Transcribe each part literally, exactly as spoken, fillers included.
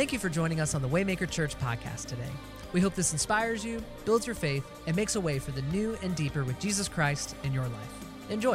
Thank you for joining us on the Waymaker Church podcast today. We hope this inspires you, builds your faith, and makes a way for the new and deeper with Jesus Christ in your life. Enjoy.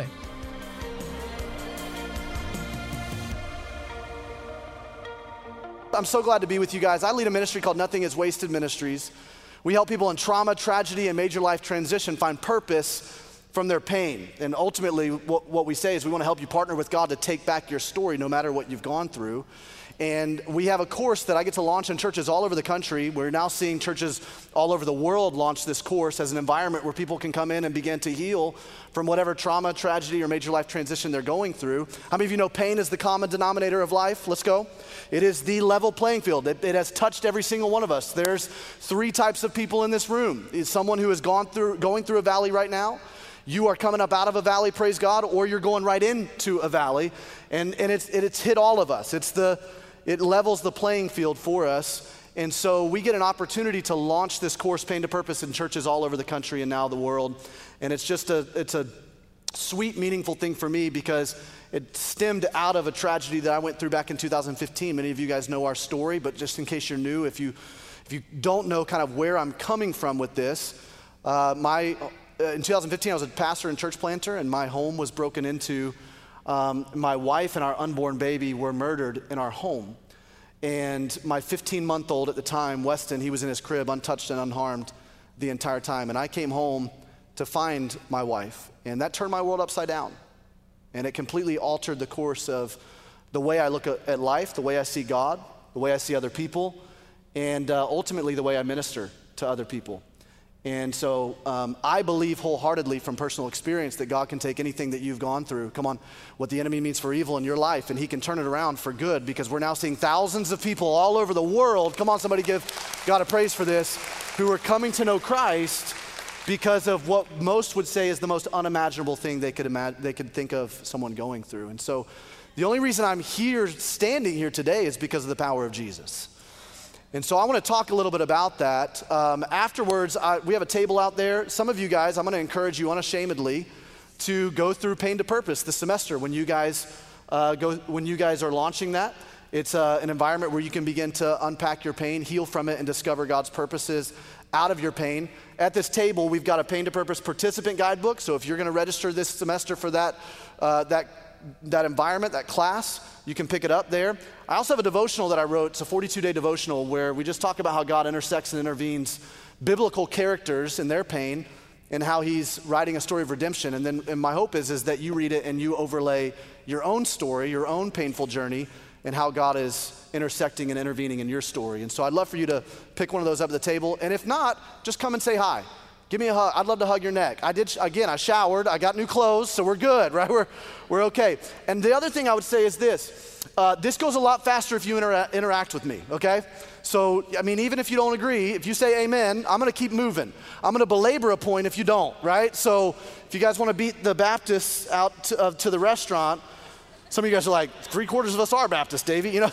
I'm so glad to be with you guys. I lead a ministry called Nothing is Wasted Ministries. We help people in trauma, tragedy, and major life transition find purpose from their pain. And ultimately, what, what we say is we want to help you partner with God to take back your story no matter what you've gone through. And we have a course that I get to launch in churches all over the country. We're now seeing churches all over the world launch this course as an environment where people can come in and begin to heal from whatever trauma, tragedy, or major life transition they're going through. How many of you know pain is the common denominator of life? Let's go. It is the level playing field. It, it has touched every single one of us. There's three types of people in this room. It's someone who has gone through, going through a valley right now. You are coming up out of a valley, praise God, or you're going right into a valley. And, and it's, it, it's hit all of us. It's the It levels the playing field for us. And so we get an opportunity to launch this course, Pain to Purpose, in churches all over the country and now the world. And it's just a, it's a sweet, meaningful thing for me because it stemmed out of a tragedy that I went through back in two thousand fifteen. Many of you guys know our story, but just in case you're new, if you, if you don't know kind of where I'm coming from with this, uh, my, uh, in two thousand fifteen, I was a pastor and church planter, and my home was broken into. Um, my wife and our unborn baby were murdered in our home. And my fifteen-month-old at the time, Weston, he was in his crib, untouched and unharmed the entire time. And I came home to find my wife. And that turned my world upside down. And it completely altered the course of the way I look at, at life, the way I see God, the way I see other people, and uh, ultimately the way I minister to other people. And so um, I believe wholeheartedly from personal experience that God can take anything that you've gone through, come on, what the enemy means for evil in your life, and he can turn it around for good, because we're now seeing thousands of people all over the world, come on, somebody give God a praise for this, who are coming to know Christ because of what most would say is the most unimaginable thing they could imagine, they could think of someone going through. And so the only reason I'm here, standing here today, is because of the power of Jesus. And so I want to talk a little bit about that. Um, afterwards, I, we have a table out there. Some of you guys, I'm going to encourage you unashamedly to go through Pain to Purpose this semester when you guys uh, go when you guys are launching that. It's uh, an environment where you can begin to unpack your pain, heal from it, and discover God's purposes out of your pain. At this table, we've got a Pain to Purpose participant guidebook. So if you're going to register this semester for that uh, that that environment, that class, you can pick it up there. I also have a devotional that I wrote. It's a forty-two day devotional where we just talk about how God intersects and intervenes biblical characters in their pain and how he's writing a story of redemption. And then and my hope is, is that you read it and you overlay your own story, your own painful journey, and how God is intersecting and intervening in your story. And so I'd love for you to pick one of those up at the table. And if not, just come and say hi. Give me a hug. I'd love to hug your neck. I did, again, I showered. I got new clothes, so we're good, right? We're, we're okay. And the other thing I would say is this. Uh, this goes a lot faster if you intera- interact with me, okay? So, I mean, even if you don't agree, if you say amen, I'm going to keep moving. I'm going to belabor a point if you don't, right? So if you guys want to beat the Baptists out to, uh, to the restaurant, some of you guys are like, three quarters of us are Baptists, Davey. You know,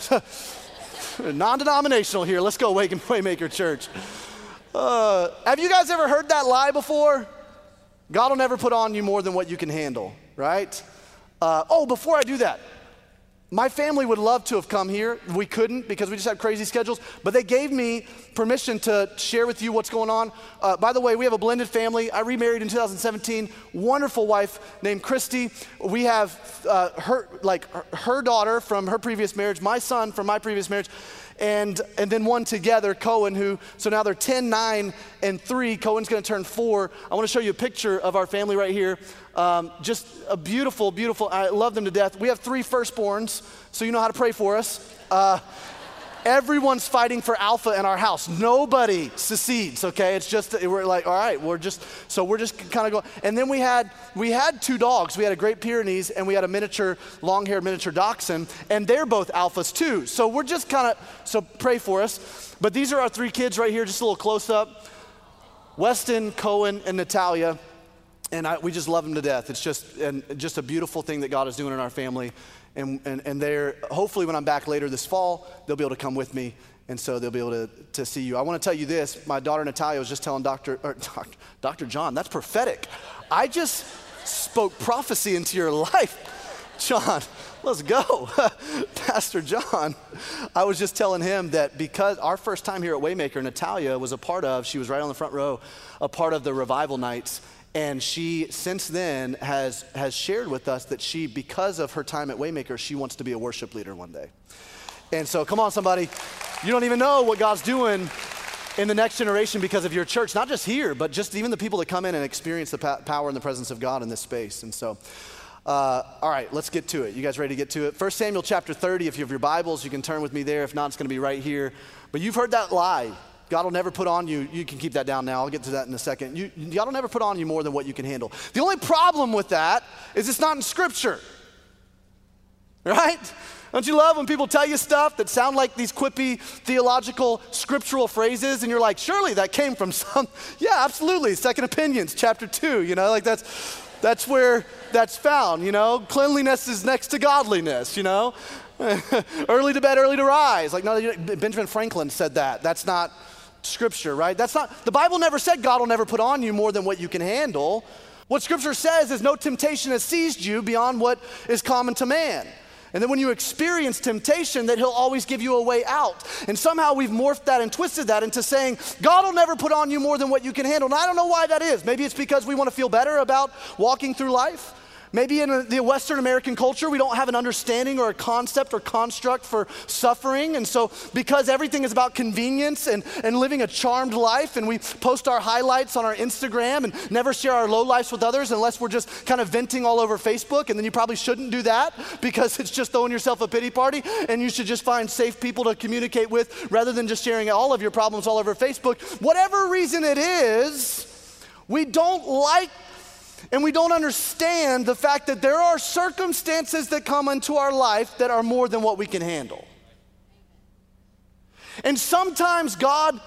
non-denominational here. Let's go, Wake and Waymaker Church. Uh, have you guys ever heard that lie before? God will never put on you more than what you can handle, right? Uh, oh, before I do that, my family would love to have come here. We couldn't because we just had crazy schedules, but they gave me permission to share with you what's going on. Uh, by the way, we have a blended family. I remarried in two thousand seventeen, wonderful wife named Christy. We have uh, her, like her daughter from her previous marriage, my son from my previous marriage, and and then one together, Cohen, who, so now they're ten, nine, and three. Cohen's gonna turn four. I wanna show you a picture of our family right here. Um, just a beautiful, beautiful, I love them to death. We have three firstborns, so you know how to pray for us. Uh, everyone's fighting for alpha in our house. Nobody secedes, okay? It's just, we're like, all right, we're just, so we're just kind of going. And then we had, we had two dogs. We had a Great Pyrenees and we had a miniature, long-haired miniature dachshund, and they're both alphas too. So we're just kind of, so pray for us. But these are our three kids right here, just a little close-up. Weston, Cohen, and Natalia. And I, we just love them to death. It's just and just a beautiful thing that God is doing in our family. And, and, and they're, hopefully when I'm back later this fall, they'll be able to come with me. And so they'll be able to, to see you. I want to tell you this. My daughter Natalia was just telling Doctor or Doctor Doctor John, that's prophetic. I just spoke prophecy into your life. John, let's go. Pastor John, I was just telling him that because our first time here at Waymaker, Natalia was a part of, she was right on the front row, a part of the revival nights. And she, since then, has, has shared with us that she, because of her time at Waymaker, she wants to be a worship leader one day. And so, come on, somebody. You don't even know what God's doing in the next generation because of your church, not just here, but just even the people that come in and experience the pa- power and the presence of God in this space. And so, uh, all right, let's get to it. You guys ready to get to it? First Samuel chapter thirty, if you have your Bibles, you can turn with me there. If not, it's going to be right here. But you've heard that lie. God will never put on you, you can keep that down now, I'll get to that in a second. You, God will never put on you more than what you can handle. The only problem with that is it's not in Scripture, right? Don't you love when people tell you stuff that sound like these quippy theological scriptural phrases and you're like, surely that came from some, yeah, absolutely, Second Opinions, chapter two, you know, like that's, that's where that's found, you know? Cleanliness is next to godliness, you know? Early to bed, early to rise. Like, no, Benjamin Franklin said that. That's not Scripture, right? That's not, the Bible never said God will never put on you more than what you can handle. What Scripture says is no temptation has seized you beyond what is common to man. And then when you experience temptation, that he'll always give you a way out. And somehow we've morphed that and twisted that into saying, God will never put on you more than what you can handle. And I don't know why that is. Maybe it's because we want to feel better about walking through life. Maybe in the Western American culture, we don't have an understanding or a concept or construct for suffering. And so because everything is about convenience and, and living a charmed life, and we post our highlights on our Instagram and never share our lowlights with others unless we're just kind of venting all over Facebook, and then you probably shouldn't do that because it's just throwing yourself a pity party, and you should just find safe people to communicate with rather than just sharing all of your problems all over Facebook. Whatever reason it is, we don't like and we don't understand the fact that there are circumstances that come into our life that are more than what we can handle. And sometimes God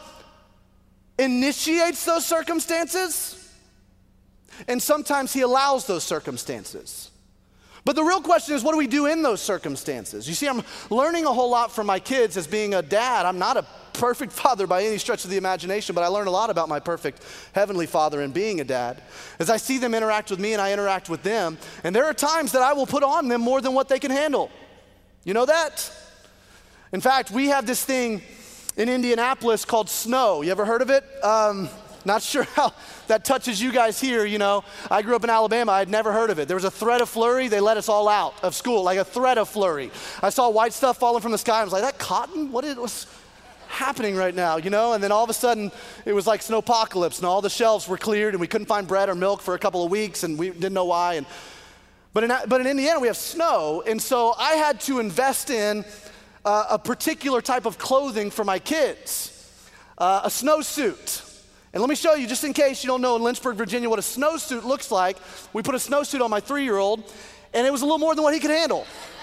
initiates those circumstances, and sometimes he allows those circumstances. But the real question is, what do we do in those circumstances? You see, I'm learning a whole lot from my kids as being a dad. I'm not a perfect father by any stretch of the imagination, but I learned a lot about my perfect heavenly father and being a dad. As I see them interact with me and I interact with them, and there are times that I will put on them more than what they can handle. You know that? In fact, we have this thing in Indianapolis called snow. You ever heard of it? Um, not sure how that touches you guys here, you know. I grew up in Alabama. I'd never heard of it. There was a threat of flurry. They let us all out of school, like a threat of flurry. I saw white stuff falling from the sky. I was like, that cotton? What is, what's happening right now, you know? And then all of a sudden, it was like snowpocalypse, and all the shelves were cleared, and we couldn't find bread or milk for a couple of weeks, and we didn't know why. And But in, but in Indiana, we have snow, and so I had to invest in uh, a particular type of clothing for my kids, uh, a snowsuit. And let me show you, just in case you don't know in Lynchburg, Virginia, what a snowsuit looks like. We put a snowsuit on my three-year-old, and it was a little more than what he could handle.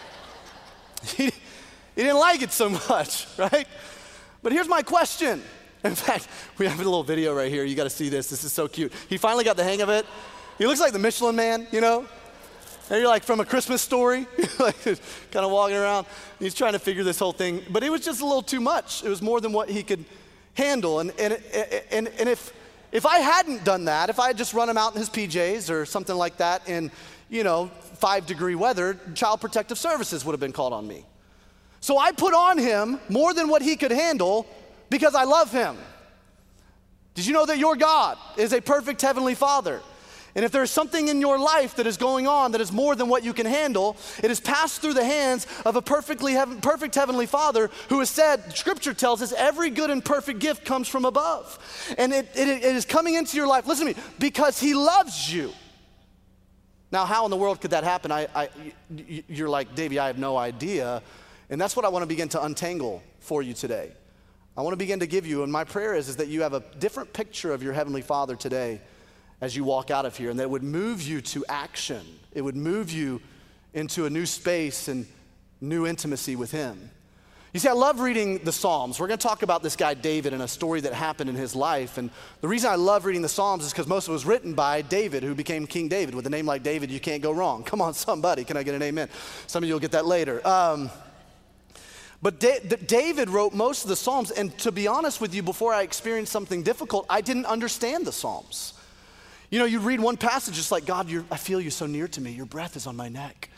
he, he didn't like it so much, right? But here's my question. In fact, we have a little video right here. You got to see this. This is so cute. He finally got the hang of it. He looks like the Michelin Man, you know? And you're like from A Christmas Story, like kind of walking around. He's trying to figure this whole thing. But it was just a little too much. It was more than what he could handle. And, and, and, and if, if I hadn't done that, if I had just run him out in his P Js or something like that in, you know, five degree weather, Child Protective Services would have been called on me. So I put on him more than what he could handle because I love him. Did you know that your God is a perfect heavenly Father? And if there's something in your life that is going on that is more than what you can handle, it is passed through the hands of a perfectly heaven, perfect heavenly Father who has said, Scripture tells us, every good and perfect gift comes from above. And it, it, it is coming into your life, listen to me, because he loves you. Now, how in the world could that happen? I, I, you're like, Davey, I have no idea. And that's what I want to begin to untangle for you today. I want to begin to give you, and my prayer is, is that you have a different picture of your heavenly Father today as you walk out of here, and that it would move you to action. It would move you into a new space and new intimacy with him. You see, I love reading the Psalms. We're going to talk about this guy David and a story that happened in his life. And the reason I love reading the Psalms is because most of it was written by David, who became King David. With a name like David, you can't go wrong. Come on, somebody. Can I get an amen? Some of you will get that later. Um, But da- David wrote most of the Psalms, and to be honest with you, before I experienced something difficult, I didn't understand the Psalms. You know, you read one passage, it's like, God, you're, I feel you so near to me. Your breath is on my neck.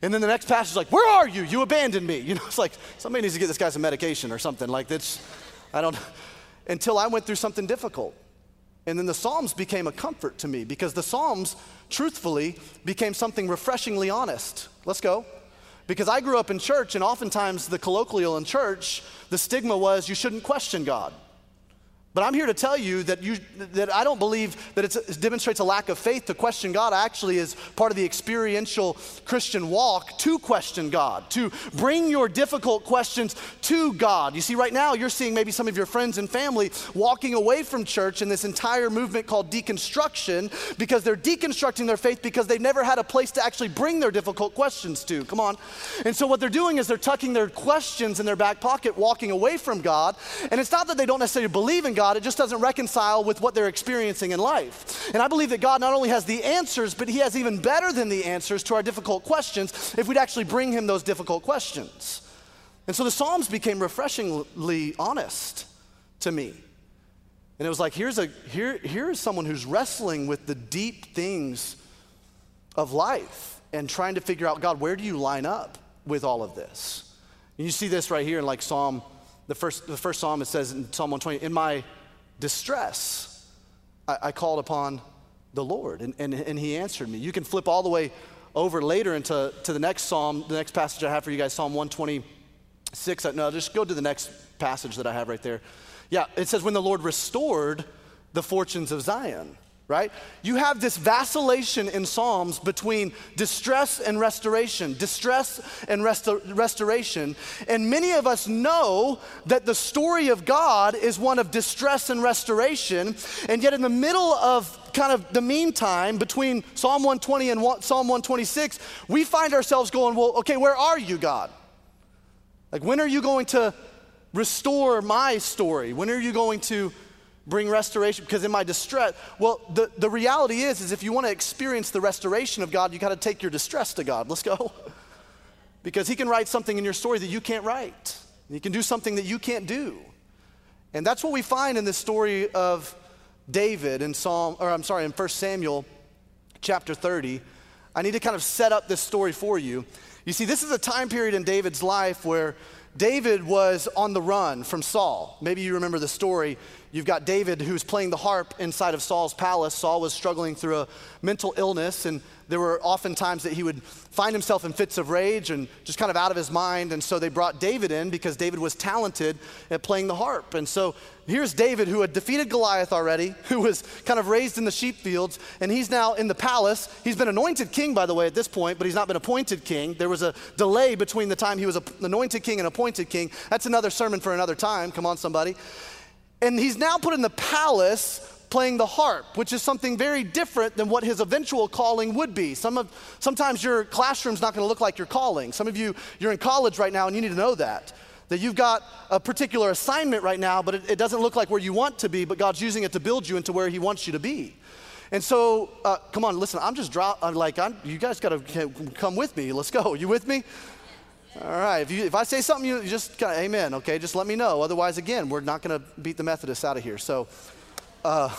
And then the next passage is like, where are you? You abandoned me. You know, it's like, somebody needs to get this guy some medication or something. Like this, I don't, until I went through something difficult. And then the Psalms became a comfort to me because the Psalms, truthfully, became something refreshingly honest. Let's go. Because I grew up in church, and oftentimes the colloquial in church, the stigma was you shouldn't question God. But I'm here to tell you that you that I don't believe that it's, it demonstrates a lack of faith to question God. Actually, is part of the experiential Christian walk to question God, to bring your difficult questions to God. You see, right now you're seeing maybe some of your friends and family walking away from church in this entire movement called deconstruction because they're deconstructing their faith because they've never had a place to actually bring their difficult questions to. Come on. And so what they're doing is they're tucking their questions in their back pocket, walking away from God. And it's not that they don't necessarily believe in God. God, it just doesn't reconcile with what they're experiencing in life. And I believe that God not only has the answers, but he has even better than the answers to our difficult questions if we'd actually bring him those difficult questions. And so the Psalms became refreshingly honest to me. And it was like, here's a here here's someone who's wrestling with the deep things of life and trying to figure out, God, where do you line up with all of this? And you see this right here in like Psalm The first, the first psalm, it says in Psalm one twenty, in my distress, I, I called upon the Lord, and, and, and he answered me. You can flip all the way over later into to the next psalm, the next passage I have for you guys, Psalm one twenty-six. No, just go to the next passage that I have right there. Yeah, it says, when the Lord restored the fortunes of Zion. Right? You have this vacillation in Psalms between distress and restoration, distress and restor- restoration. And many of us know that the story of God is one of distress and restoration. And yet in the middle of kind of the meantime, between Psalm one twenty and Psalm one twenty-six, we find ourselves going, well, okay, where are you, God? Like, when are you going to restore my story? When are you going to bring restoration? Because in my distress, well, the, the reality is, is if you want to experience the restoration of God, you got to take your distress to God. Let's go. Because he can write something in your story that you can't write. He can do something that you can't do. And that's what we find in this story of David in Psalm, or I'm sorry, in First Samuel chapter thirty. I need to kind of set up this story for you. You see, this is a time period in David's life where David was on the run from Saul. Maybe you remember the story. You've got David who's playing the harp inside of Saul's palace. Saul was struggling through a mental illness, and there were often times that he would find himself in fits of rage and just kind of out of his mind. And so they brought David in because David was talented at playing the harp. And so here's David, who had defeated Goliath already, who was kind of raised in the sheep fields, and he's now in the palace. He's been anointed king, by the way, at this point, but he's not been appointed king. There was a delay between the time he was anointed king and appointed king. That's another sermon for another time. Come on, somebody. And he's now put in the palace playing the harp, which is something very different than what his eventual calling would be. Some of, sometimes your classroom's not going to look like your calling. Some of you, you're in college right now, and you need to know that. That you've got a particular assignment right now, but it, it doesn't look like where you want to be, but God's using it to build you into where he wants you to be. And so, uh, come on, listen, I'm just drop, I'm like, I'm, you guys got to come with me. Let's go. You with me? All right, if, you, if I say something, you just kind of, amen, okay? Just let me know. Otherwise, again, we're not going to beat the Methodists out of here. So, uh,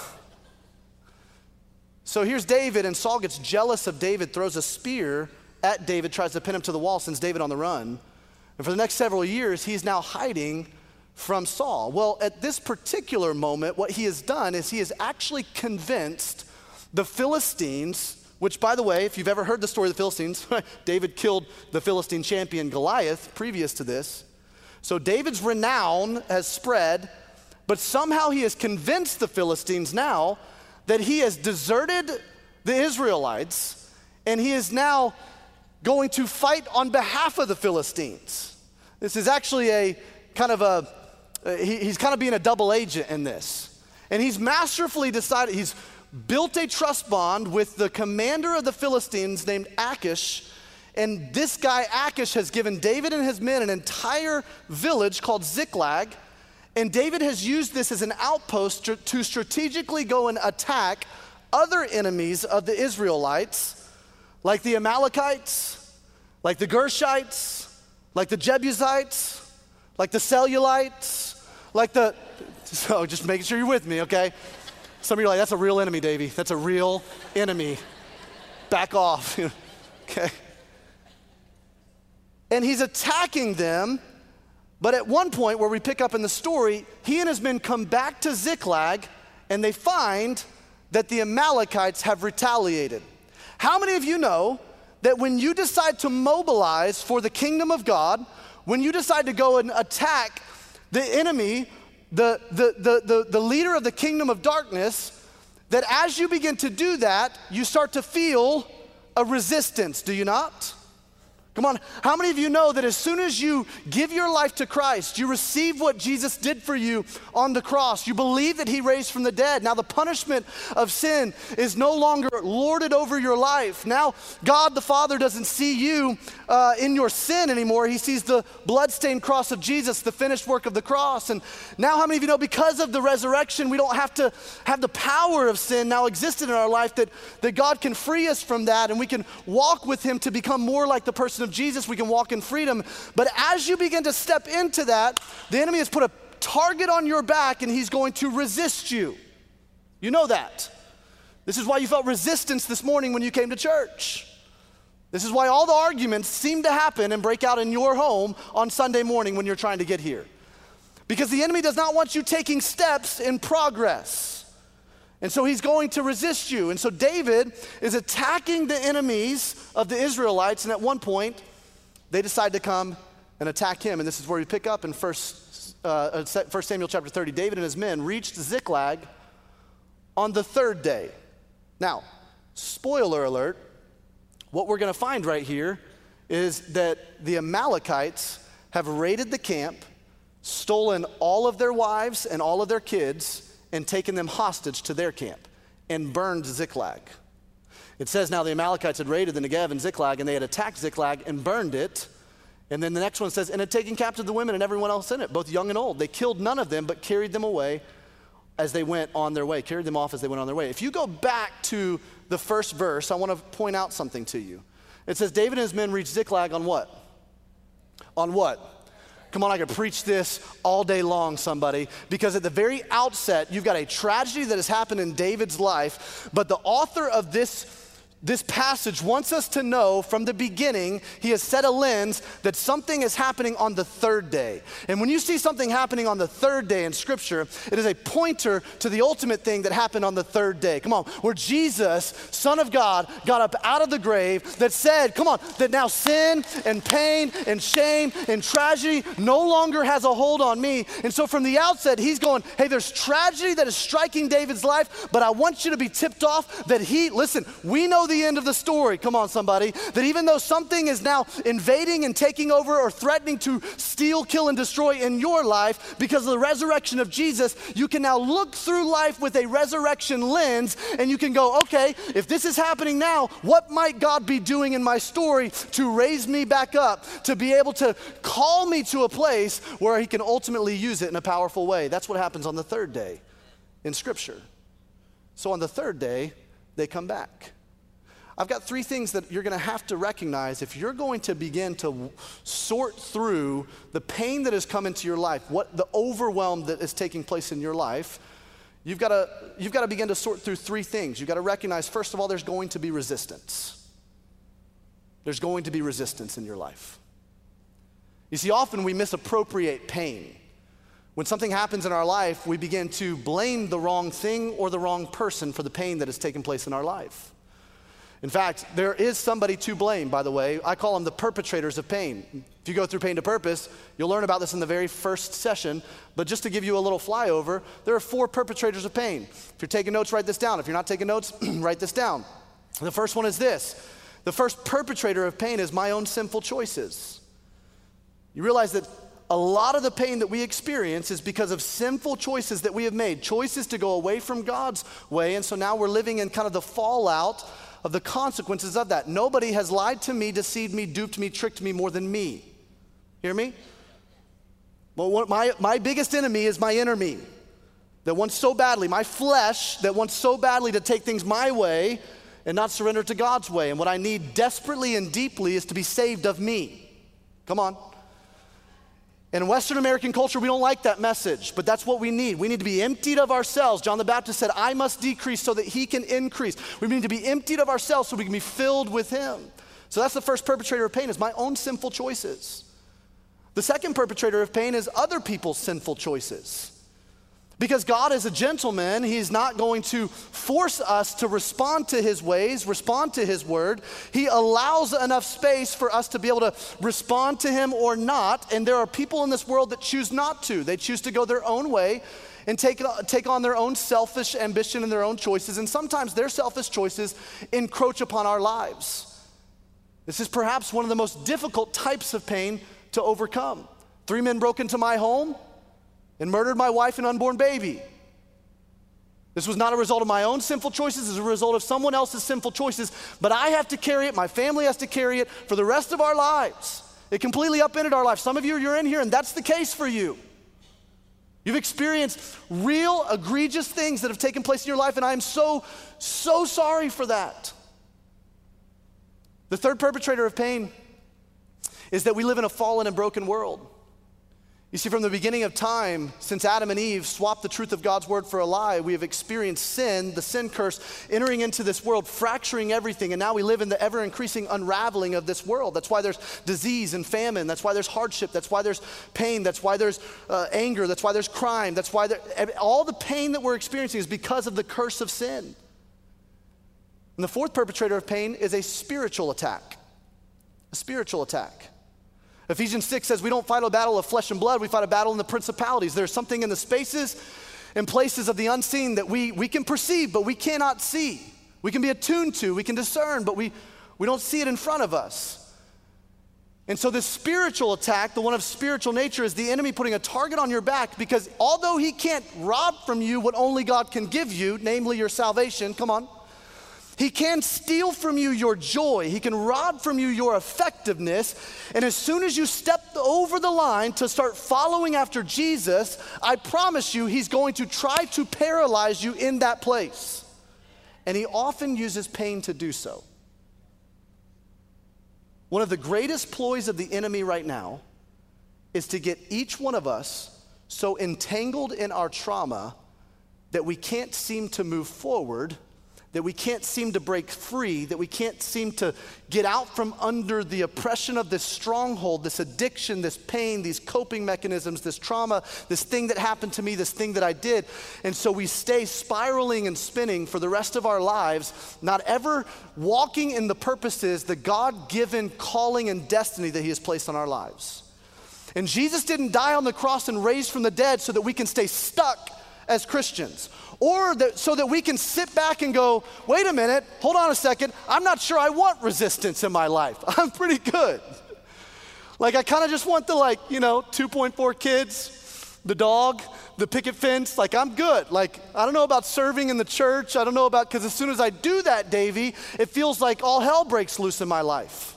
so here's David, and Saul gets jealous of David, throws a spear at David, tries to pin him to the wall, sends David on the run. And for the next several years, he's now hiding from Saul. Well, at this particular moment, what he has done is he has actually convinced the Philistines, which, by the way, if you've ever heard the story of the Philistines, David killed the Philistine champion Goliath previous to this. So David's renown has spread, but somehow he has convinced the Philistines now that he has deserted the Israelites, and he is now going to fight on behalf of the Philistines. This is actually a kind of a, uh, he, he's kind of being a double agent in this. And he's masterfully decided, he's built a trust bond with the commander of the Philistines named Achish, and this guy Achish has given David and his men an entire village called Ziklag, and David has used this as an outpost to, to strategically go and attack other enemies of the Israelites, like the Amalekites, like the Gershites, like the Jebusites, like the Cellulites, like the, so just making sure you're with me, okay? Some of you are like, that's a real enemy, Davey. That's a real enemy. Back off, okay? and he's attacking them. But at one point where we pick up in the story, he and his men come back to Ziklag, and they find that the Amalekites have retaliated. How many of you know that when you decide to mobilize for the kingdom of God, when you decide to go and attack the enemy, the, the, the, the, the leader of the kingdom of darkness, that as you begin to do that, you start to feel a resistance, do you not? Come on, how many of you know that as soon as you give your life to Christ, you receive what Jesus did for you on the cross, you believe that he raised from the dead. Now the punishment of sin is no longer lorded over your life. Now God the Father doesn't see you uh, in your sin anymore. He sees the bloodstained cross of Jesus, the finished work of the cross. And now how many of you know because of the resurrection, we don't have to have the power of sin now existed in our life, that, that God can free us from that and we can walk with him to become more like the person of Jesus. We can walk in freedom. But as you begin to step into that, the enemy has put a target on your back and he's going to resist you. You know that. This is why you felt resistance this morning when you came to church. This is why all the arguments seem to happen and break out in your home on Sunday morning when you're trying to get here. Because the enemy does not want you taking steps in progress. And so he's going to resist you. And so David is attacking the enemies of the Israelites. And at one point, they decide to come and attack him. And this is where we pick up in First uh, First Samuel chapter thirty. David and his men reached Ziklag on the third day. Now, spoiler alert, what we're going to find right here is that the Amalekites have raided the camp, stolen all of their wives and all of their kids, and taken them hostage to their camp and burned Ziklag. It says now the Amalekites had raided the Negev and Ziklag, and they had attacked Ziklag and burned it. And then the next one says, and had taken captive the women and everyone else in it, both young and old. They killed none of them, but carried them away as they went on their way, carried them off as they went on their way. If you go back to the first verse, I want to point out something to you. It says, David and his men reached Ziklag on what? On what? Come on, I could preach this all day long, somebody, because at the very outset, you've got a tragedy that has happened in David's life, but the author of this This passage wants us to know from the beginning, he has set a lens that something is happening on the third day. And when you see something happening on the third day in Scripture, it is a pointer to the ultimate thing that happened on the third day. Come on, where Jesus, Son of God, got up out of the grave that said, come on, that now sin and pain and shame and tragedy no longer has a hold on me. And so from the outset, he's going, hey, there's tragedy that is striking David's life, but I want you to be tipped off that he, listen, we know the end of the story. Come on, somebody. That even though something is now invading and taking over or threatening to steal, kill, and destroy in your life, because of the resurrection of Jesus, you can now look through life with a resurrection lens and you can go, okay, if this is happening now, what might God be doing in my story to raise me back up, to be able to call me to a place where he can ultimately use it in a powerful way? That's what happens on the third day in Scripture. So on the third day, they come back. I've got three things that you're going to have to recognize if you're going to begin to sort through the pain that has come into your life, what the overwhelm that is taking place in your life. You've got to you've got to begin to sort through three things. You've got to recognize, first of all, there's going to be resistance. There's going to be resistance in your life. You see, often we misappropriate pain. When something happens in our life, we begin to blame the wrong thing or the wrong person for the pain that has taken place in our life. In fact, there is somebody to blame, by the way. I call them the perpetrators of pain. If you go through Pain to Purpose, you'll learn about this in the very first session. But just to give you a little flyover, there are four perpetrators of pain. If you're taking notes, write this down. If you're not taking notes, write this down. The first one is this. The first perpetrator of pain is my own sinful choices. You realize that a lot of the pain that we experience is because of sinful choices that we have made, choices to go away from God's way. And so now we're living in kind of the fallout of the consequences of that. Nobody has lied to me, deceived me, duped me, tricked me more than me. Hear me? Well, what my, my biggest enemy is my inner me that wants so badly, my flesh that wants so badly to take things my way and not surrender to God's way. And what I need desperately and deeply is to be saved of me. Come on. In Western American culture, we don't like that message, but that's what we need. We need to be emptied of ourselves. John the Baptist said, I must decrease so that he can increase. We need to be emptied of ourselves so we can be filled with him. So that's the first perpetrator of pain, is my own sinful choices. The second perpetrator of pain is other people's sinful choices. Because God is a gentleman, he's not going to force us to respond to his ways, respond to his word. He allows enough space for us to be able to respond to him or not. And there are people in this world that choose not to. They choose to go their own way and take, take on their own selfish ambition and their own choices. And sometimes their selfish choices encroach upon our lives. This is perhaps one of the most difficult types of pain to overcome. Three men broke into my home and murdered my wife and unborn baby. This was not a result of my own sinful choices, it's a result of someone else's sinful choices, but I have to carry it, my family has to carry it for the rest of our lives. It completely upended our life. Some of you, you're in here and that's the case for you. You've experienced real egregious things that have taken place in your life, and I am so, so sorry for that. The third perpetrator of pain is that we live in a fallen and broken world. You see, from the beginning of time, since Adam and Eve swapped the truth of God's word for a lie, we have experienced sin, the sin curse, entering into this world, fracturing everything, and now we live in the ever-increasing unraveling of this world. That's why there's disease and famine. That's why there's hardship. That's why there's pain. That's why there's uh, anger. That's why there's crime. That's why there, all the pain that we're experiencing is because of the curse of sin. And the fourth perpetrator of pain is a spiritual attack, a spiritual attack. Ephesians six says we don't fight a battle of flesh and blood, we fight a battle in the principalities. There's something in the spaces and places of the unseen that we, we can perceive, but we cannot see. We can be attuned to, we can discern, but we, we don't see it in front of us. And so this spiritual attack, the one of spiritual nature, is the enemy putting a target on your back, because although he can't rob from you what only God can give you, namely your salvation, come on, he can steal from you your joy. He can rob from you your effectiveness. And as soon as you step over the line to start following after Jesus, I promise you, he's going to try to paralyze you in that place. And he often uses pain to do so. One of the greatest ploys of the enemy right now is to get each one of us so entangled in our trauma that we can't seem to move forward, that we can't seem to break free, that we can't seem to get out from under the oppression of this stronghold, this addiction, this pain, these coping mechanisms, this trauma, this thing that happened to me, this thing that I did. And so we stay spiraling and spinning for the rest of our lives, not ever walking in the purposes, the God-given calling and destiny that he has placed on our lives. And Jesus didn't die on the cross and raise from the dead so that we can stay stuck as Christians, or that, so that we can sit back and go, wait a minute, hold on a second, I'm not sure I want resistance in my life. I'm pretty good. Like I kind of just want the like, you know, two point four kids, the dog, the picket fence, like I'm good. Like I don't know about serving in the church, I don't know about, because as soon as I do that, Davey, it feels like all hell breaks loose in my life.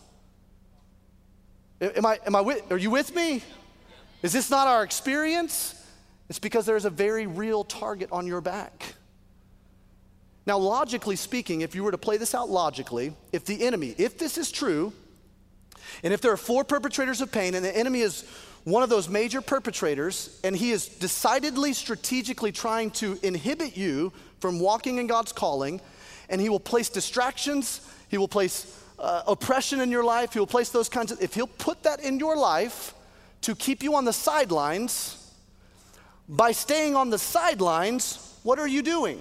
Am I, am I with, are you with me? Is this not our experience? It's because there's a very real target on your back. Now, logically speaking, if you were to play this out logically, if the enemy, if this is true, and if there are four perpetrators of pain, and the enemy is one of those major perpetrators, and he is decidedly, strategically trying to inhibit you from walking in God's calling, and he will place distractions, he will place uh, oppression in your life, he will place those kinds of, if he'll put that in your life to keep you on the sidelines, by staying on the sidelines, what are you doing?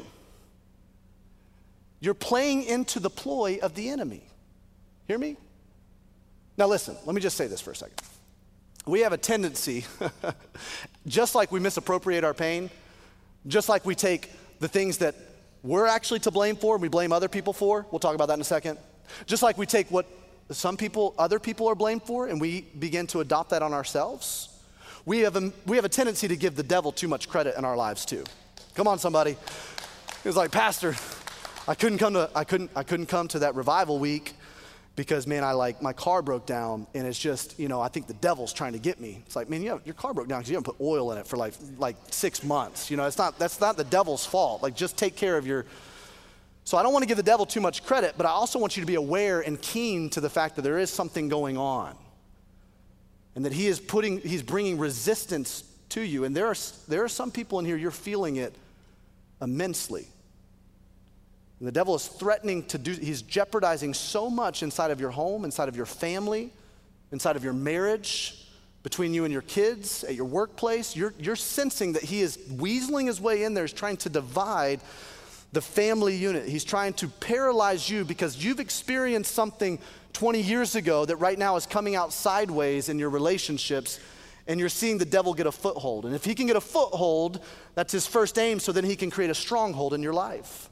You're playing into the ploy of the enemy. Hear me? Now listen, let me just say this for a second. We have a tendency, just like we misappropriate our pain, just like we take the things that we're actually to blame for and we blame other people for, we'll talk about that in a second, just like we take what some people, other people are blamed for, and we begin to adopt that on ourselves. We have, a, we have a tendency to give the devil too much credit in our lives too. Come on, somebody. It was like, Pastor, I couldn't come to I couldn't I couldn't come to that revival week because man, I like my car broke down and it's just, you know, I think the devil's trying to get me. It's like, man, you know, your car broke down because you haven't put oil in it for like like six months. You know, it's not that's not the devil's fault. Like just take care of your. So I don't want to give the devil too much credit, but I also want you to be aware and keen to the fact that there is something going on. And that he is putting, he's bringing resistance to you. And there are, there are some people in here, you're feeling it immensely. And the devil is threatening to do, he's jeopardizing so much inside of your home, inside of your family, inside of your marriage, between you and your kids, at your workplace. You're, you're sensing that he is weaseling his way in there, he's trying to divide the family unit. He's trying to paralyze you because you've experienced something twenty years ago that right now is coming out sideways in your relationships, and you're seeing the devil get a foothold. And if he can get a foothold, that's his first aim, so then he can create a stronghold in your life.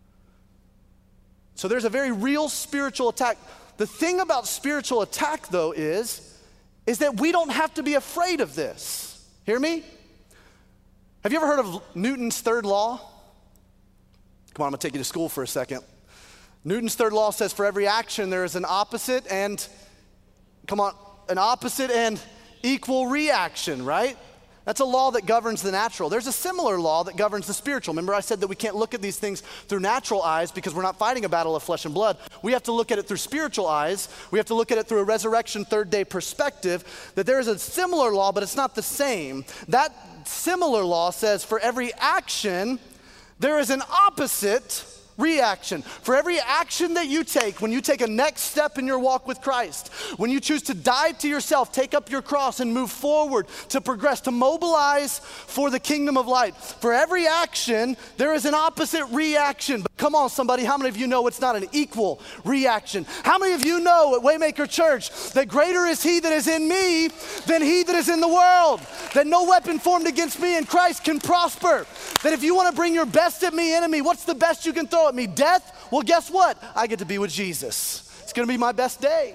So there's a very real spiritual attack. The thing about spiritual attack, though, is, is that we don't have to be afraid of this. Hear me? Have you ever heard of Newton's third law? Come on, I'm gonna take you to school for a second. Newton's third law says for every action there is an opposite and, come on, an opposite and equal reaction, right? That's a law that governs the natural. There's a similar law that governs the spiritual. Remember I said that we can't look at these things through natural eyes because we're not fighting a battle of flesh and blood. We have to look at it through spiritual eyes. We have to look at it through a resurrection third day perspective, that there is a similar law, but it's not the same. That similar law says for every action, there is an opposite reaction. For every action that you take, when you take a next step in your walk with Christ, when you choose to die to yourself, take up your cross and move forward to progress, to mobilize for the kingdom of light, for every action, there is an opposite reaction. But come on, somebody, how many of you know it's not an equal reaction? How many of you know at Waymaker Church that greater is he that is in me than he that is in the world? That no weapon formed against me in Christ can prosper. That if you want to bring your best at me, enemy, what's the best you can throw at me? Death? Well, guess what? I get to be with Jesus. It's going to be my best day.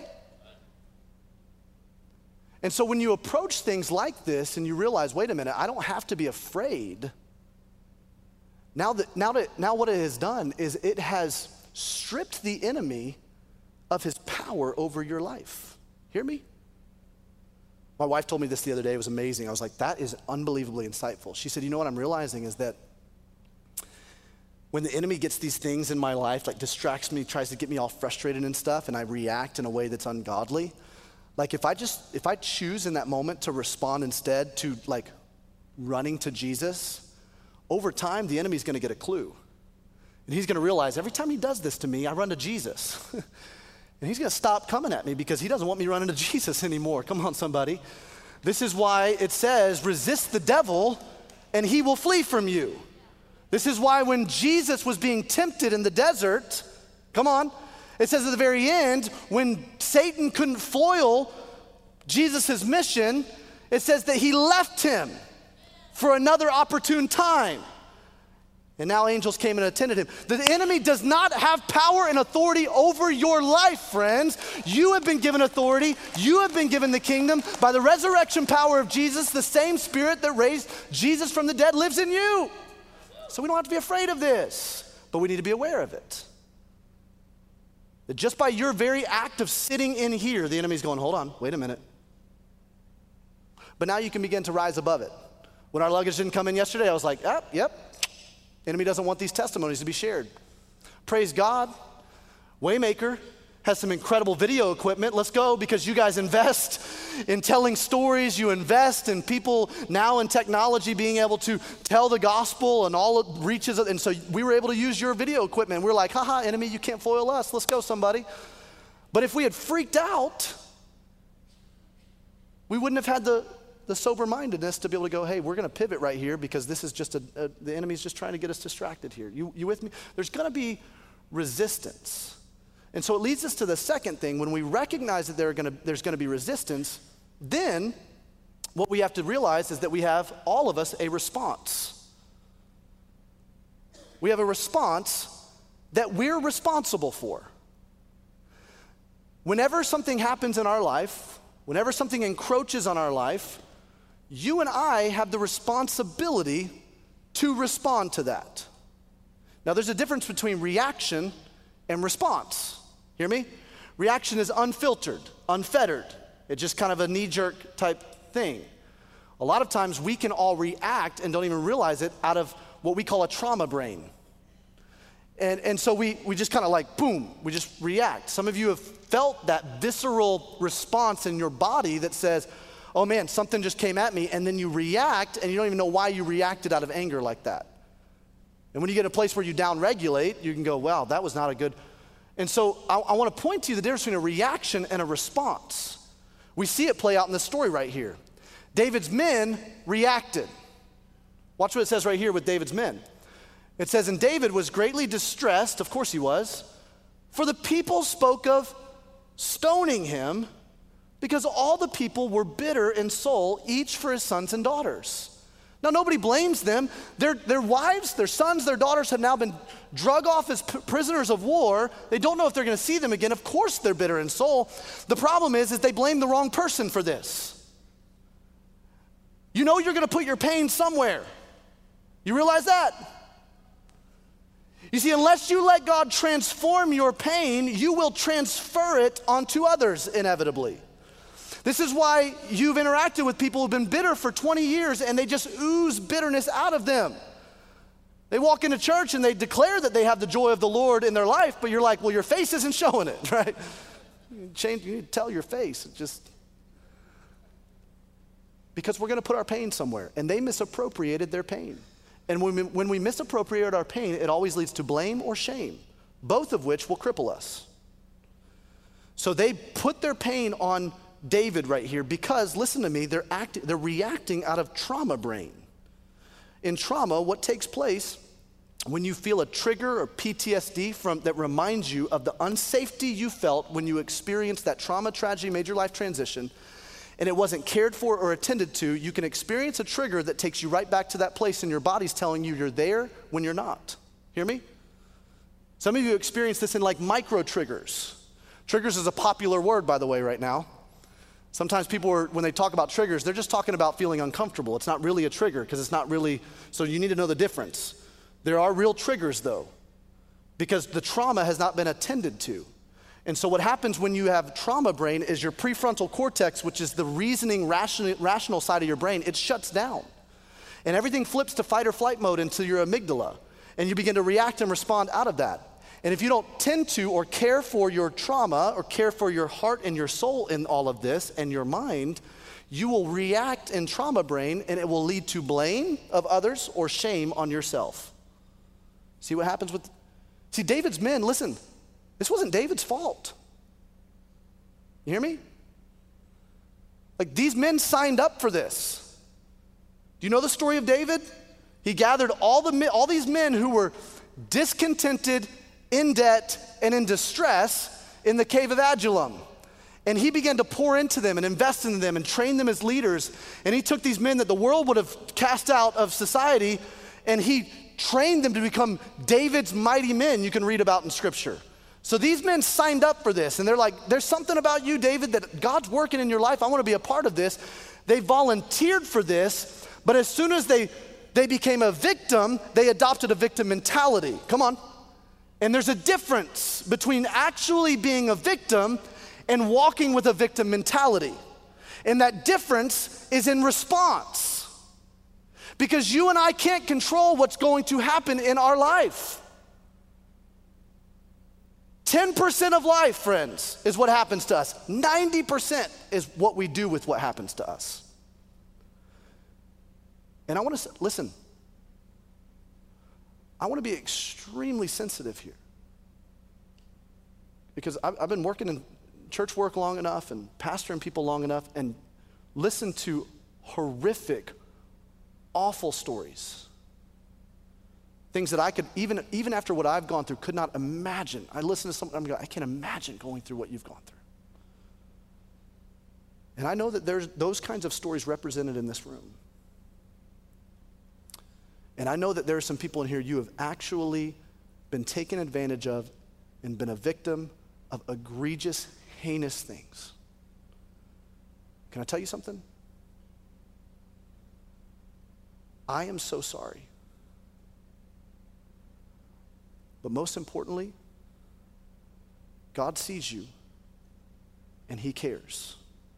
And so when you approach things like this and you realize, wait a minute, I don't have to be afraid. Now that now that now what it has done is it has stripped the enemy of his power over your life. Hear me? My wife told me this the other day. It was amazing. I was like, that is unbelievably insightful. She said, you know what I'm realizing is that when the enemy gets these things in my life, like distracts me, tries to get me all frustrated and stuff, and I react in a way that's ungodly, like if I just, if I choose in that moment to respond instead to like running to Jesus, over time, the enemy's gonna get a clue. And he's gonna realize every time he does this to me, I run to Jesus. And he's gonna stop coming at me because he doesn't want me running to Jesus anymore. Come on, somebody. This is why it says, resist the devil and he will flee from you. This is why when Jesus was being tempted in the desert, come on, it says at the very end, when Satan couldn't foil Jesus' mission, it says that he left him for another opportune time. And now angels came and attended him. The enemy does not have power and authority over your life, friends. You have been given authority. You have been given the kingdom. By the resurrection power of Jesus, the same spirit that raised Jesus from the dead lives in you. So we don't have to be afraid of this, but we need to be aware of it. That just by your very act of sitting in here, the enemy's going, hold on, wait a minute. But now you can begin to rise above it. When our luggage didn't come in yesterday, I was like, ah, yep, enemy doesn't want these testimonies to be shared. Praise God. Waymaker has some incredible video equipment. Let's go, because you guys invest in telling stories. You invest in people now in technology being able to tell the gospel and all it reaches. And so we were able to use your video equipment. We're like, haha, enemy, you can't foil us. Let's go, somebody. But if we had freaked out, we wouldn't have had the, the sober-mindedness to be able to go, hey, we're going to pivot right here because this is just a, a, the enemy's just trying to get us distracted here. You, you with me? There's going to be resistance. And so it leads us to the second thing. When we recognize that there are gonna, there's going to be resistance, then what we have to realize is that we have, all of us, a response. We have a response that we're responsible for. Whenever something happens in our life, whenever something encroaches on our life, you and I have the responsibility to respond to that. Now, there's a difference between reaction and response. Hear me? Reaction is unfiltered, unfettered. It's just kind of a knee-jerk type thing. A lot of times we can all react and don't even realize it out of what we call a trauma brain. And, and so we, we just kind of like, boom, we just react. Some of you have felt that visceral response in your body that says, oh man, something just came at me, and then you react and you don't even know why you reacted out of anger like that. And when you get in a place where you downregulate, you can go, wow, that was not a good. And so I, I want to point to you the difference between a reaction and a response. We see it play out in this story right here. David's men reacted. Watch what it says right here with David's men. It says, and David was greatly distressed, of course he was, for the people spoke of stoning him because all the people were bitter in soul, each for his sons and daughters. Now, nobody blames them. Their, their wives, their sons, their daughters have now been drug off as p- prisoners of war. They don't know if they're going to see them again. Of course they're bitter in soul. The problem is, is they blame the wrong person for this. You know you're going to put your pain somewhere. You realize that? You see, unless you let God transform your pain, you will transfer it onto others inevitably. This is why you've interacted with people who've been bitter for twenty years and they just ooze bitterness out of them. They walk into church and they declare that they have the joy of the Lord in their life, but you're like, well, your face isn't showing it, right? You change, you need to tell your face. It just, because we're going to put our pain somewhere, and they misappropriated their pain. And when we, when we misappropriate our pain, it always leads to blame or shame, both of which will cripple us. So they put their pain on David right here because, listen to me, they're, act, they're reacting out of trauma brain. In trauma, what takes place when you feel a trigger or P T S D from, that reminds you of the unsafety you felt when you experienced that trauma, tragedy, major life transition, and it wasn't cared for or attended to, you can experience a trigger that takes you right back to that place and your body's telling you you're there when you're not. Hear me? Some of you experience this in like micro triggers. Triggers is a popular word, by the way, right now. Sometimes people, are, when they talk about triggers, they're just talking about feeling uncomfortable. It's not really a trigger because it's not really, so you need to know the difference. There are real triggers though, because the trauma has not been attended to. And so what happens when you have trauma brain is your prefrontal cortex, which is the reasoning, rational, rational side of your brain, it shuts down. And everything flips to fight or flight mode into your amygdala. And you begin to react and respond out of that. And if you don't tend to or care for your trauma or care for your heart and your soul in all of this and your mind, you will react in trauma brain and it will lead to blame of others or shame on yourself. See what happens with, see David's men, listen, this wasn't David's fault. You hear me? Like these men signed up for this. Do you know the story of David? He gathered all the all these men who were discontented, in debt, and in distress in the cave of Adullam. And he began to pour into them and invest in them and train them as leaders. And he took these men that the world would have cast out of society and he trained them to become David's mighty men you can read about in Scripture. So these men signed up for this, and they're like, there's something about you, David, that God's working in your life. I want to be a part of this. They volunteered for this, but as soon as they, they became a victim, they adopted a victim mentality. Come on. And there's a difference between actually being a victim and walking with a victim mentality. And that difference is in response. Because you and I can't control what's going to happen in our life. ten percent of life, friends, is what happens to us. ninety percent is what we do with what happens to us. And I want to, listen, I want to be extremely sensitive here. Because I've, I've been working in church work long enough and pastoring people long enough and listened to horrific, awful stories. Things that I could, even, even after what I've gone through, could not imagine. I listen to something, I'm going, I can't imagine going through what you've gone through. And I know that there's those kinds of stories represented in this room. And I know that there are some people in here, you have actually been taken advantage of and been a victim of egregious, heinous things. Can I tell you something? I am so sorry. But most importantly, God sees you and he cares.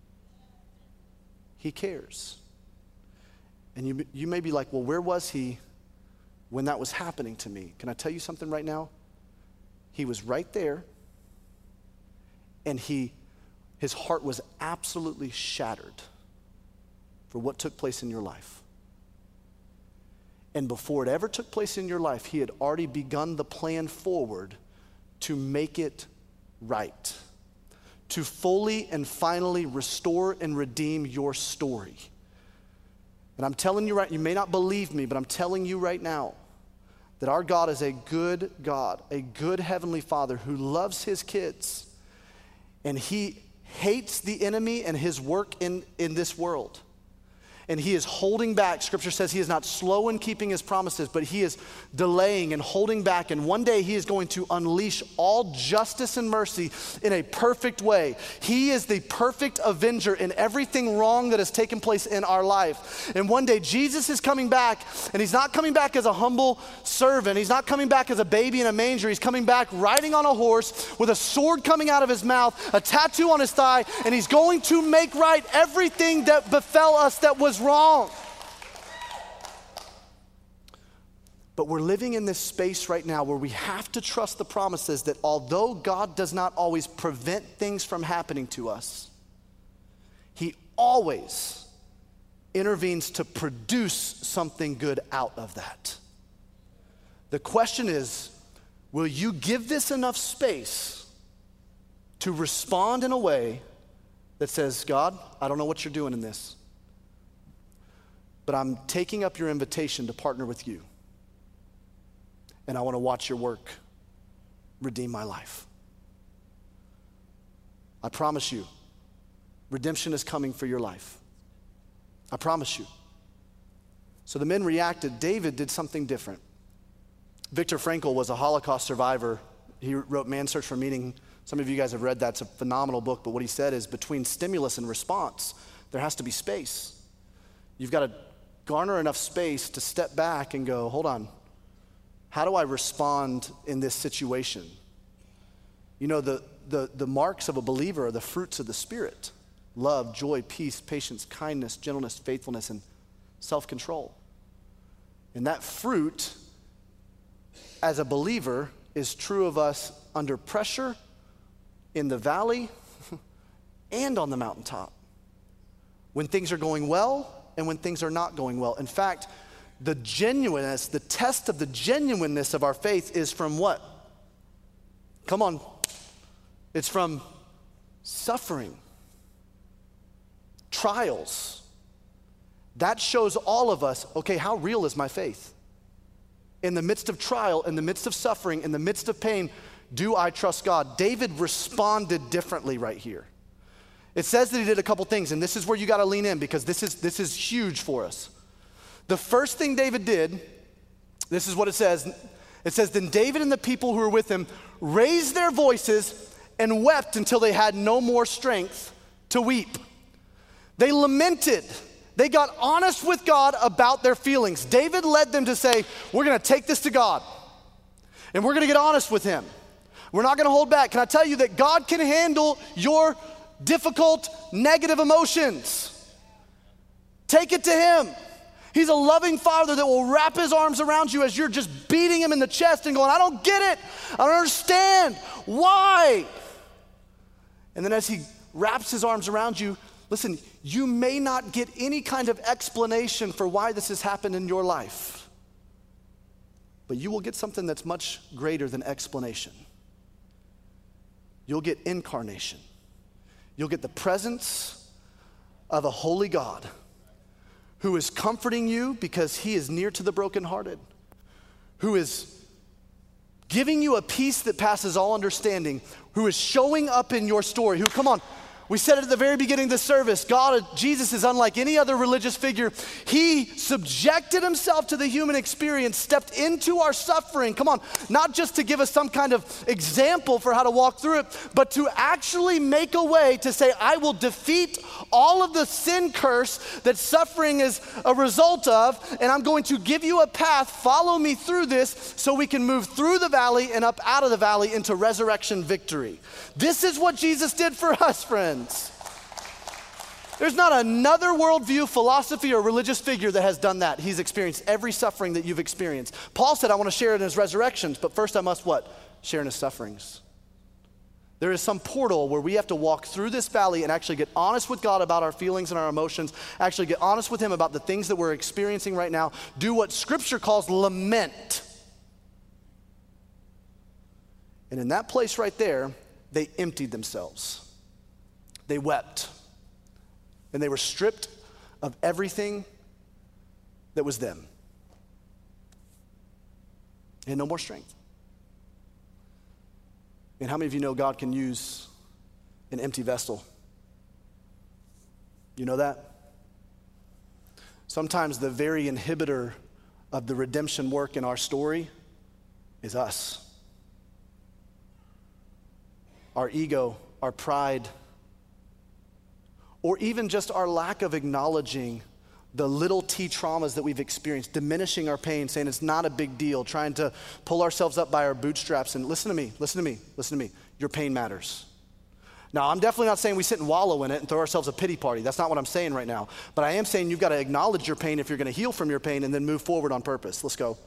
He cares. And you, you may be like, well, where was he when that was happening to me? Can I tell you something right now? He was right there, and he, his heart was absolutely shattered for what took place in your life. And before it ever took place in your life, he had already begun the plan forward to make it right, to fully and finally restore and redeem your story. And I'm telling you right, you may not believe me, but I'm telling you right now that our God is a good God, a good heavenly Father who loves his kids, and he hates the enemy and his work in, in this world. And he is holding back. Scripture says he is not slow in keeping his promises, but he is delaying and holding back. And one day he is going to unleash all justice and mercy in a perfect way. He is the perfect avenger in everything wrong that has taken place in our life. And one day Jesus is coming back, and he's not coming back as a humble servant. He's not coming back as a baby in a manger. He's coming back riding on a horse with a sword coming out of his mouth, a tattoo on his thigh, and he's going to make right everything that befell us that was wrong. But we're living in this space right now where we have to trust the promises that although God does not always prevent things from happening to us, he always intervenes to produce something good out of that. The question is, will you give this enough space to respond in a way that says, God, I don't know what you're doing in this, but I'm taking up your invitation to partner with you. And I want to watch your work redeem my life. I promise you, redemption is coming for your life. I promise you. So the men reacted. David did something different. Viktor Frankl was a Holocaust survivor. He wrote Man's Search for Meaning. Some of you guys have read that. It's a phenomenal book. But what he said is between stimulus and response, there has to be space. You've got to garner enough space to step back and go, hold on, how do I respond in this situation? You know, the, the, the marks of a believer are the fruits of the Spirit: love, joy, peace, patience, kindness, gentleness, faithfulness, and self-control. And that fruit, as a believer, is true of us under pressure, in the valley, and on the mountaintop. When things are going well, and when things are not going well. In fact, the genuineness, the test of the genuineness of our faith is from what? Come on. It's from suffering, trials. That shows all of us, okay, how real is my faith? In the midst of trial, in the midst of suffering, in the midst of pain, do I trust God? David responded differently right here. It says that he did a couple things, and this is where you got to lean in because this is this is huge for us. The first thing David did, this is what it says. It says, then David and the people who were with him raised their voices and wept until they had no more strength to weep. They lamented. They got honest with God about their feelings. David led them to say, we're going to take this to God, and we're going to get honest with him. We're not going to hold back. Can I tell you that God can handle your difficult, negative emotions? Take it to him. He's a loving father that will wrap his arms around you as you're just beating him in the chest and going, I don't get it. I don't understand. Why? And then as he wraps his arms around you, listen, you may not get any kind of explanation for why this has happened in your life, but you will get something that's much greater than explanation. You'll get incarnation. You'll get the presence of a holy God who is comforting you because he is near to the brokenhearted, who is giving you a peace that passes all understanding, who is showing up in your story, who, come on, we said it at the very beginning of the service, God, Jesus is unlike any other religious figure. He subjected himself to the human experience, stepped into our suffering, come on, not just to give us some kind of example for how to walk through it, but to actually make a way to say, I will defeat all of the sin curse that suffering is a result of, and I'm going to give you a path, follow me through this so we can move through the valley and up out of the valley into resurrection victory. This is what Jesus did for us, friends. There's not another worldview, philosophy, or religious figure that has done that. He's experienced every suffering that you've experienced. Paul said, I want to share in his resurrections, but first I must what? Share in his sufferings. There is some portal where we have to walk through this valley and actually get honest with God about our feelings and our emotions, actually get honest with him about the things that we're experiencing right now, do what Scripture calls lament. And in that place right there, they emptied themselves. They wept. And they were stripped of everything that was them. They had no more strength. And how many of you know God can use an empty vessel? You know that? Sometimes the very inhibitor of the redemption work in our story is us. Our ego, our pride, or even just our lack of acknowledging the little t traumas that we've experienced, diminishing our pain, saying it's not a big deal, trying to pull ourselves up by our bootstraps. And listen to me, listen to me, listen to me. Your pain matters. Now, I'm definitely not saying we sit and wallow in it and throw ourselves a pity party. That's not what I'm saying right now. But I am saying you've got to acknowledge your pain if you're going to heal from your pain and then move forward on purpose. Let's go.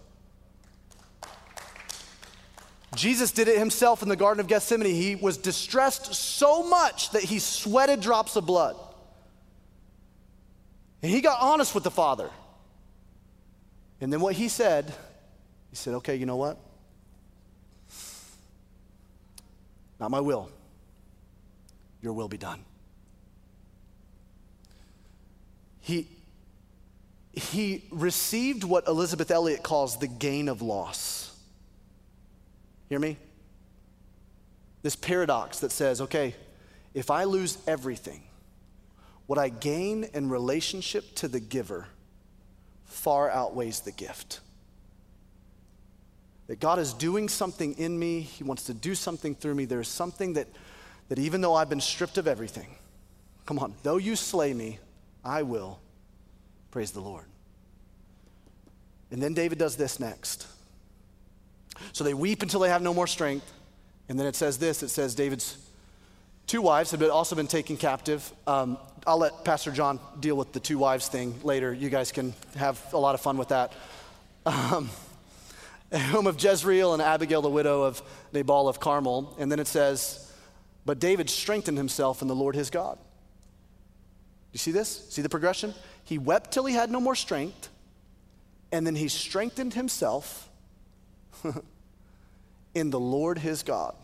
Jesus did it himself in the Garden of Gethsemane. He was distressed so much that he sweated drops of blood. And he got honest with the Father. And then what he said, he said, okay, you know what? Not my will. Your will be done. He, he received what Elizabeth Elliot calls the gain of loss. Hear me? This paradox that says, okay, if I lose everything, what I gain in relationship to the giver far outweighs the gift. That God is doing something in me. He wants to do something through me. There's something that, that even though I've been stripped of everything, come on, though you slay me, I will praise the Lord. And then David does this next. So they weep until they have no more strength. And then it says this, it says David's two wives had also been taken captive. Um, I'll let Pastor John deal with the two wives thing later. You guys can have a lot of fun with that. Um, Home of Jezreel and Abigail, the widow of Nabal of Carmel. And then it says, but David strengthened himself in the Lord his God. You see this? See the progression? He wept till he had no more strength. And then he strengthened himself in the Lord his God.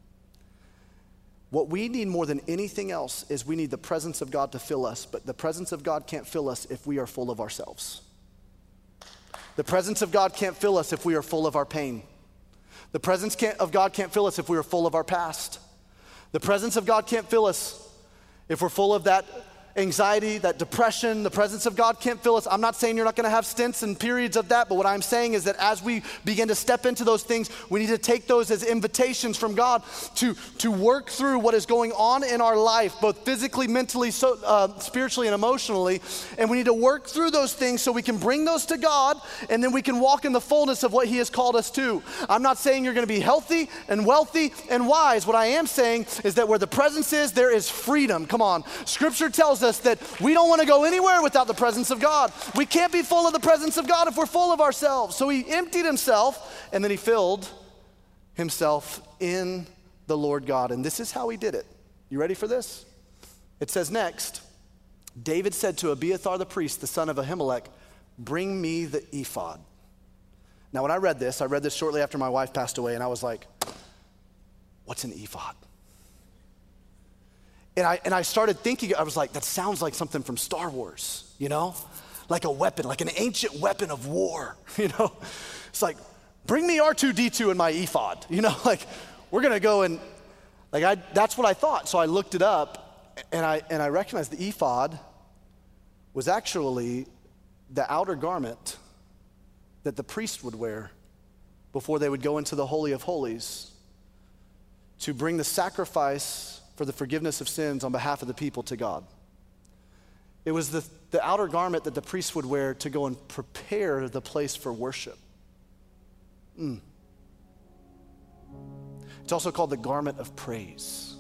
What we need more than anything else is we need the presence of God to fill us, but the presence of God can't fill us if we are full of ourselves. The presence of God can't fill us if we are full of our pain. The presence can't, of God can't fill us if we are full of our past. The presence of God can't fill us if we're full of that anxiety, that depression. The presence of God can't fill us. I'm not saying you're not going to have stints and periods of that, but what I'm saying is that as we begin to step into those things, we need to take those as invitations from God to, to work through what is going on in our life, both physically, mentally, so, uh, spiritually, and emotionally. And we need to work through those things so we can bring those to God, and then we can walk in the fullness of what he has called us to. I'm not saying you're going to be healthy and wealthy and wise. What I am saying is that where the presence is, there is freedom. Come on. Scripture tells us us that we don't want to go anywhere without the presence of God. We can't be full of the presence of God if we're full of ourselves. So he emptied himself and then he filled himself in the Lord God. And this is how he did it. You ready for this? It says next, David said to Abiathar the priest, the son of Ahimelech, bring me the ephod. Now when I read this, I read this shortly after my wife passed away, and I was like, what's an ephod? And I, and I started thinking, I was like, that sounds like something from Star Wars, you know? Like a weapon, like an ancient weapon of war, you know? It's like, bring me R two D two in my ephod, you know? Like, we're gonna go and, like, I, that's what I thought. So I looked it up, and I, and I recognized the ephod was actually the outer garment that the priest would wear before they would go into the Holy of Holies to bring the sacrifice for the forgiveness of sins on behalf of the people to God. It was the, the outer garment that the priest would wear to go and prepare the place for worship. Mm. It's also called the garment of praise.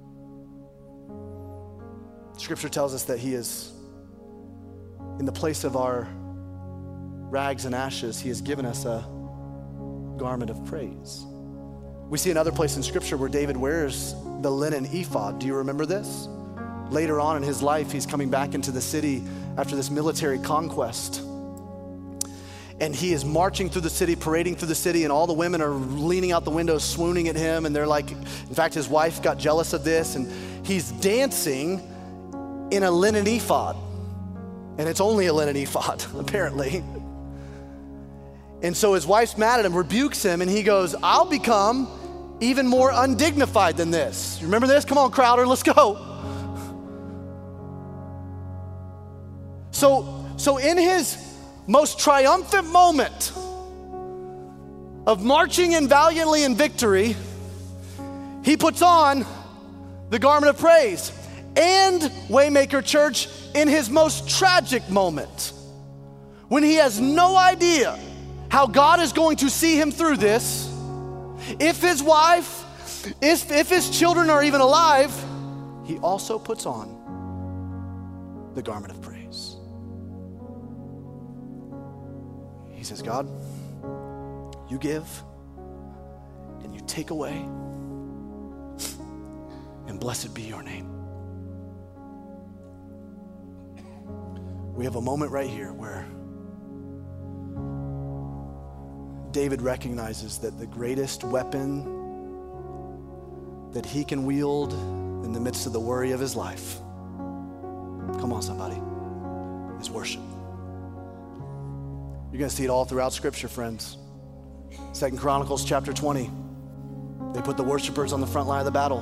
Scripture tells us that he is, in the place of our rags and ashes, he has given us a garment of praise. We see another place in Scripture where David wears the linen ephod. Do you remember this? Later on in his life, he's coming back into the city after this military conquest. And he is marching through the city, parading through the city, and all the women are leaning out the windows, swooning at him. And they're like, in fact, his wife got jealous of this. And he's dancing in a linen ephod. And it's only a linen ephod, apparently. And so his wife's mad at him, rebukes him, and he goes, I'll become even more undignified than this. You remember this? Come on, Crowder, let's go. So, so in his most triumphant moment of marching in valiantly in victory, he puts on the garment of praise. And Waymaker Church, in his most tragic moment, when he has no idea how God is going to see him through this, if his wife, if, if his children are even alive, he also puts on the garment of praise. He says, God, you give and you take away, and blessed be your name. We have a moment right here where David recognizes that the greatest weapon that he can wield in the midst of the worry of his life, come on somebody, is worship. You're gonna see it all throughout Scripture, friends. Second Chronicles chapter twenty, they put the worshipers on the front line of the battle.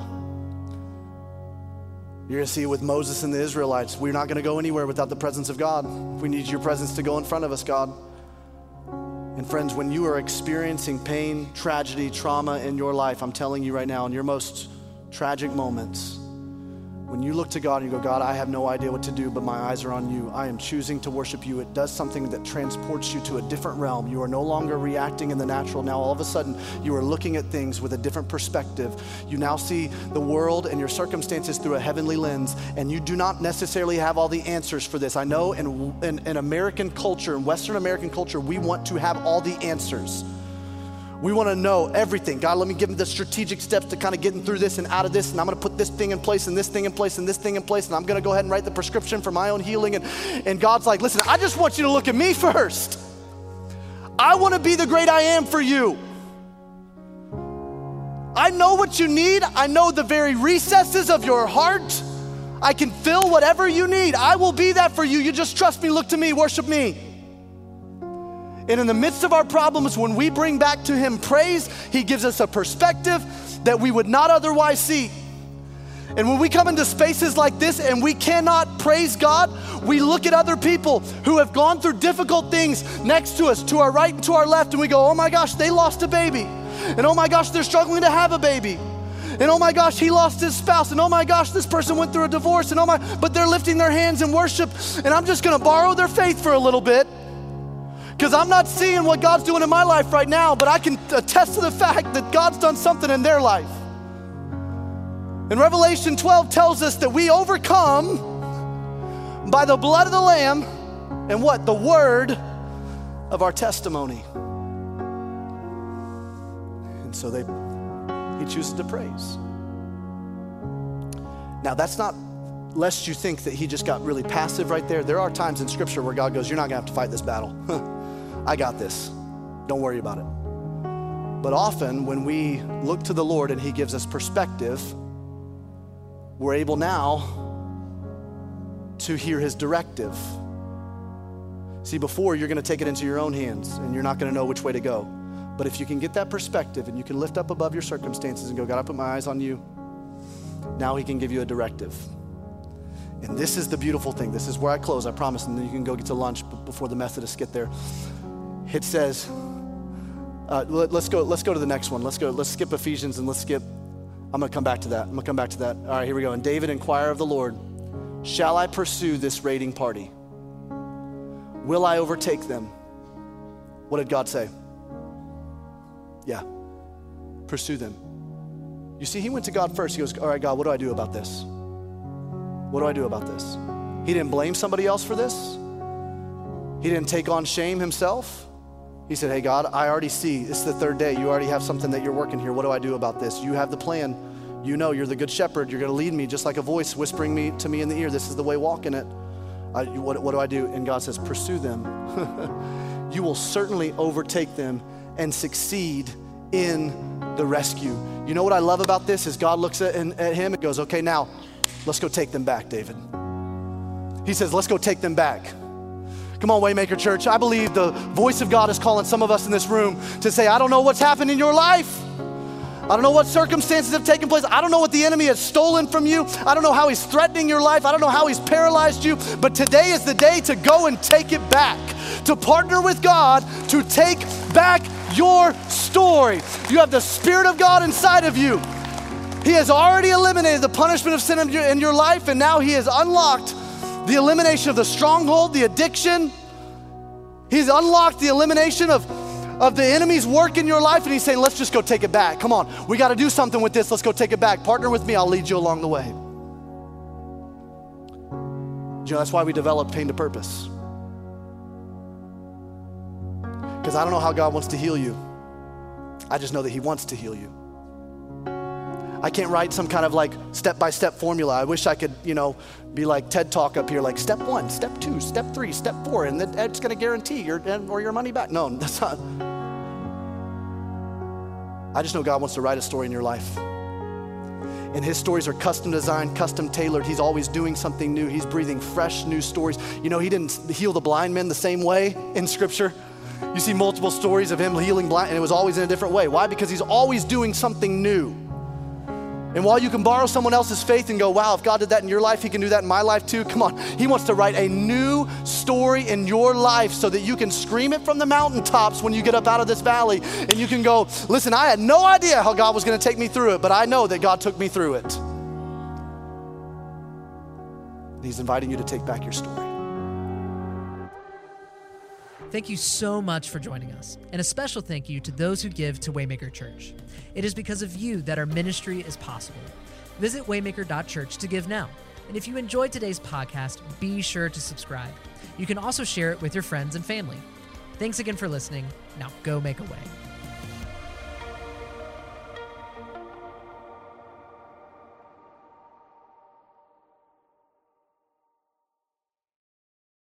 You're gonna see it with Moses and the Israelites. We're not gonna go anywhere without the presence of God. We need your presence to go in front of us, God. And friends, when you are experiencing pain, tragedy, trauma in your life, I'm telling you right now, in your most tragic moments, when you look to God and you go, God, I have no idea what to do, but my eyes are on you. I am choosing to worship you. It does something that transports you to a different realm. You are no longer reacting in the natural. Now, all of a sudden, you are looking at things with a different perspective. You now see the world and your circumstances through a heavenly lens, and you do not necessarily have all the answers for this. I know in, in, in American culture, in Western American culture, we want to have all the answers. We want to know everything. God, let me give them the strategic steps to kind of getting through this and out of this, and I'm going to put this thing in place and this thing in place and this thing in place, and I'm going to go ahead and write the prescription for my own healing. And, and God's like, listen, I just want you to look at me first. I want to be the great I am for you. I know what you need. I know the very recesses of your heart. I can fill whatever you need. I will be that for you. You just trust me, look to me, worship me. And in the midst of our problems, when we bring back to him praise, he gives us a perspective that we would not otherwise see. And when we come into spaces like this and we cannot praise God, we look at other people who have gone through difficult things next to us, to our right and to our left, and we go, oh my gosh, they lost a baby. And oh my gosh, they're struggling to have a baby. And oh my gosh, he lost his spouse. And oh my gosh, this person went through a divorce. And oh my, but they're lifting their hands in worship. And I'm just gonna borrow their faith for a little bit, because I'm not seeing what God's doing in my life right now, but I can attest to the fact that God's done something in their life. And Revelation twelve tells us that we overcome by the blood of the Lamb and what? The word of our testimony. And so they, he chooses to praise. Now that's not, lest you think that he just got really passive right there. There are times in Scripture where God goes, you're not gonna have to fight this battle. I got this. Don't worry about it. But often when we look to the Lord and he gives us perspective, we're able now to hear his directive. See, before you're gonna take it into your own hands and you're not gonna know which way to go. But if you can get that perspective and you can lift up above your circumstances and go, God, I put my eyes on you, now he can give you a directive. And this is the beautiful thing. This is where I close, I promise, and then you can go get to lunch before the Methodists get there. It says, uh, let, let's go. Let's go to the next one. Let's go. Let's skip Ephesians and let's skip. I'm gonna come back to that. I'm gonna come back to that. All right, here we go. And David inquired of the Lord, shall I pursue this raiding party? Will I overtake them? What did God say? Yeah, pursue them. You see, he went to God first. He goes, all right, God, what do I do about this? What do I do about this? He didn't blame somebody else for this. He didn't take on shame himself. He said, hey God, I already see, it's the third day. You already have something that you're working here. What do I do about this? You have the plan. You know you're the good shepherd. You're going to lead me just like a voice whispering me to me in the ear. This is the way, walk in it. I, what, what do I do? And God says, pursue them. You will certainly overtake them and succeed in the rescue. You know what I love about this is God looks at, at him and goes, okay, now let's go take them back, David. He says, let's go take them back. Come on, Waymaker Church. I believe the voice of God is calling some of us in this room to say, I don't know what's happened in your life. I don't know what circumstances have taken place. I don't know what the enemy has stolen from you. I don't know how he's threatening your life. I don't know how he's paralyzed you. But today is the day to go and take it back, to partner with God to take back your story. You have the Spirit of God inside of you. He has already eliminated the punishment of sin in your, in your life, and now he has unlocked the elimination of the stronghold, the addiction. He's unlocked the elimination of of the enemy's work in your life, and he's saying, let's just go take it back. Come on, we got to do something with this. Let's go take it back. Partner with me. I'll lead you along the way. You know, that's why we develop Pain to Purpose. Because I don't know how God wants to heal you. I just know that he wants to heal you. I can't write some kind of like step-by-step formula. I wish I could, you know, be like TED Talk up here, like step one, step two, step three, step four, and then it's gonna guarantee your, or your money back. No, that's not. I just know God wants to write a story in your life. And his stories are custom designed, custom tailored. He's always doing something new. He's breathing fresh new stories. You know, he didn't heal the blind men the same way in Scripture. You see multiple stories of him healing blind, and it was always in a different way. Why? Because he's always doing something new. And while you can borrow someone else's faith and go, wow, if God did that in your life, he can do that in my life too. Come on, he wants to write a new story in your life so that you can scream it from the mountaintops when you get up out of this valley, and you can go, listen, I had no idea how God was gonna take me through it, but I know that God took me through it. He's inviting you to take back your story. Thank you so much for joining us, and a special thank you to those who give to Waymaker Church. It is because of you that our ministry is possible. Visit waymaker dot church to give now. And if you enjoyed today's podcast, be sure to subscribe. You can also share it with your friends and family. Thanks again for listening. Now go make a way.